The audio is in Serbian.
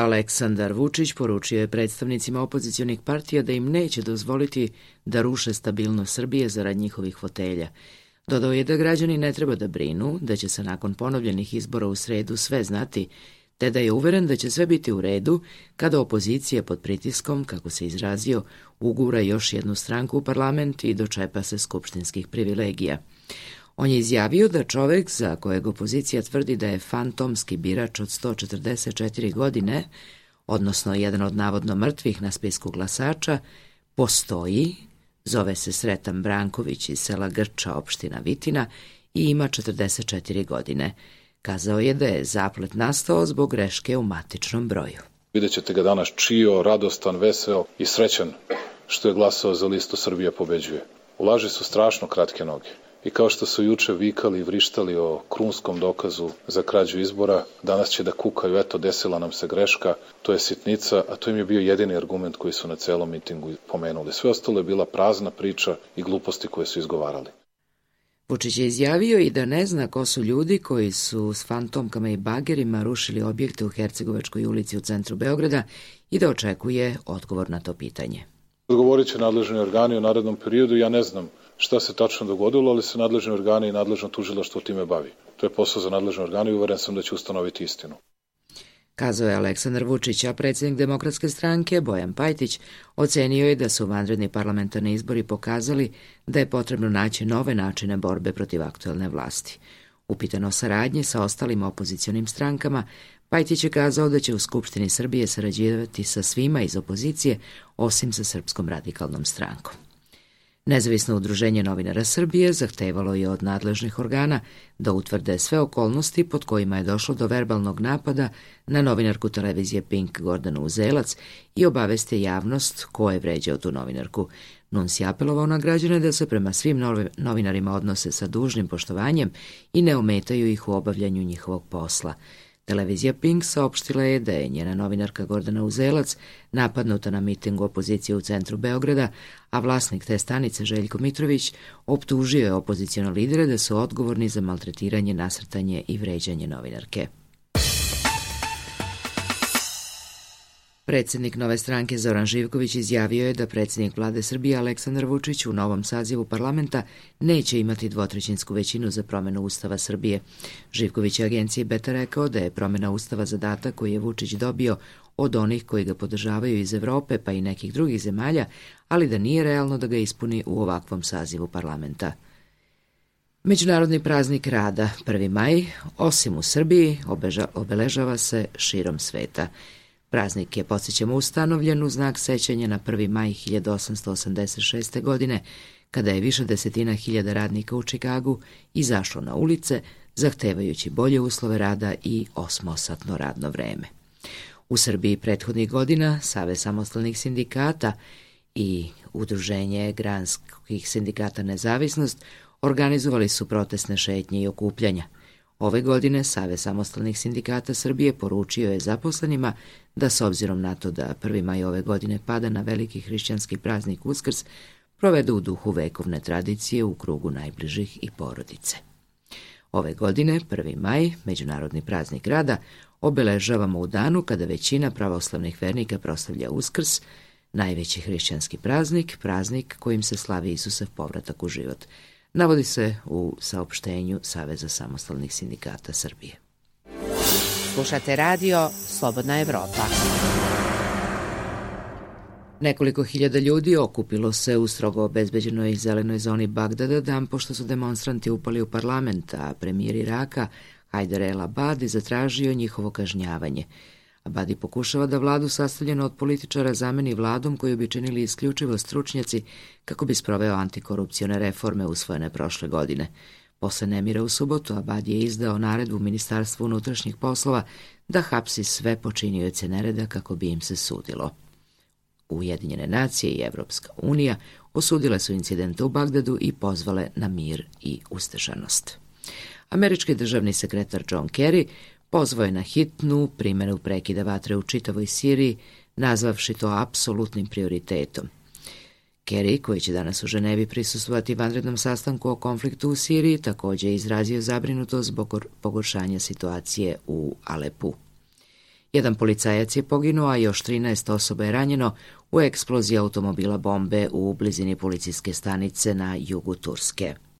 Aleksandar Vučić poručio je predstavnicima opozicionih partija da im neće dozvoliti da ruše stabilnost Srbije zarad njihovih fotelja. Dodao je da građani ne treba da brinu, da će se nakon ponovljenih izbora u sredu sve znati, te da je uveren da će sve biti u redu kada opozicija pod pritiskom, kako se izrazio, ugura još jednu stranku u parlament i dočepa se skupštinskih privilegija. On je izjavio da čovek za kojeg opozicija tvrdi da je fantomski birač od 144 godine, odnosno jedan od navodno mrtvih na spisku glasača, postoji, zove se Sretan Branković iz sela Grča, opština Vitina, i ima 44 godine. Kazao je da je zaplet nastao zbog greške u matičnom broju. Vidjet ćete ga danas čio, radostan, veseo i srećan što je glasao za listu Srbija pobeđuje. U laži su strašno kratke noge. I kao što su juče vikali i vrištali o krunskom dokazu za krađu izbora, danas će da kukaju, eto, desila nam se greška, to je sitnica, a to im je bio jedini argument koji su na celom mitingu pomenuli. Sve ostalo je bila prazna priča i gluposti koje su izgovarali. Vučić je izjavio i da ne zna ko su ljudi koji su s fantomkama i bagerima rušili objekte u Hercegovačkoj ulici u centru Beograda i da očekuje odgovor na to pitanje. Odgovorit će nadležni organi u narednom periodu. Ja ne znam šta se tačno dogodilo, ali se nadležni organi i nadležno tužilaštvo time bavi. To je posao za nadležne organe i uveren sam da će ustanoviti istinu. Kazao je Aleksandar Vučić, a predsjednik Demokratske stranke Bojan Pajtić ocenio je da su vanredni parlamentarni izbori pokazali da je potrebno naći nove načine borbe protiv aktuelne vlasti. Upitano o saradnji sa ostalim opozicionim strankama, Pajtić je kazao da će u Skupštini Srbije sarađivati sa svima iz opozicije, osim sa Srpskom radikalnom strankom. Nezavisno udruženje novinara Srbije zahtevalo je od nadležnih organa da utvrde sve okolnosti pod kojima je došlo do verbalnog napada na novinarku televizije Pink Gordanu Uzelac i obaveste javnost ko je vređao tu novinarku. Nuns je apelovao na građane da se prema svim novinarima odnose sa dužnim poštovanjem i ne ometaju ih u obavljanju njihovog posla. Televizija Pink saopštila je da je njena novinarka Gordana Uzelac napadnuta na mitingu opozicije u centru Beograda, a vlasnik te stanice Željko Mitrović optužio je opozicione lidere da su odgovorni za maltretiranje, nasrtanje i vređanje novinarke. Predsjednik Nove stranke Zoran Živković izjavio je da predsjednik vlade Srbije Aleksandar Vučić u novom sazivu parlamenta neće imati dvotrećinsku većinu za promjenu Ustava Srbije. Živković je agenciji Beta rekao da je promjena Ustava zadatak koji je Vučić dobio od onih koji ga podržavaju iz Evrope pa i nekih drugih zemalja, ali da nije realno da ga ispuni u ovakvom sazivu parlamenta. Međunarodni praznik rada 1. maj, osim u Srbiji, obeležava se širom sveta. Praznik je, podsjećamo, ustanovljen u znak sećanja na 1. maj 1886. godine, kada je više desetina hiljada radnika u Čikagu izašlo na ulice, zahtevajući bolje uslove rada i 8-satno radno vreme. U Srbiji prethodnih godina Savez samostalnih sindikata i Udruženje granskih sindikata Nezavisnost organizovali su protestne šetnje i okupljanja. Ove godine Savez samostalnih sindikata Srbije poručio je zaposlenima da s obzirom na to da 1. maj ove godine pada na veliki hrišćanski praznik Uskrs, provedu u duhu vekovne tradicije u krugu najbližih i porodice. Ove godine, 1. maj, Međunarodni praznik rada, obeležavamo u danu kada većina pravoslavnih vernika proslavlja Uskrs, najveći hrišćanski praznik, praznik kojim se slavi Isusov povratak u život. Navodi se u saopštenju Saveza samostalnih sindikata Srbije. Slušate radio Slobodna Evropa. Nekoliko hiljada ljudi okupilo se u strogo obezbeđenoj zelenoj zoni Bagdada dan pošto su demonstranti upali u parlament, a premijer Iraka Hajder el-Abadi zatražio njihovo kažnjavanje. Abadi pokušava da vladu sastavljenu od političara zameni vladom koju bi činili isključivo stručnjaci kako bi sproveo antikorupcione reforme usvojene prošle godine. Posle nemira u subotu Abadi je izdao naredbu Ministarstvu unutrašnjih poslova da hapsi sve počinioce nereda kako bi im se sudilo. Ujedinjene nacije i Evropska unija osudile su incidente u Bagdadu i pozvale na mir i uzdržanost. Američki državni sekretar John Kerry pozvao je na hitnu primjenu prekida vatre u čitavoj Siriji, nazvavši to apsolutnim prioritetom. Kerry, koji će danas u Ženevi prisustvovati vanrednom sastanku o konfliktu u Siriji, također je izrazio zabrinutost zbog pogoršanja situacije u Alepu. Jedan policajac je poginuo, a još 13 osoba je ranjeno u eksploziji automobila bombe u blizini policijske stanice na jugu Turske.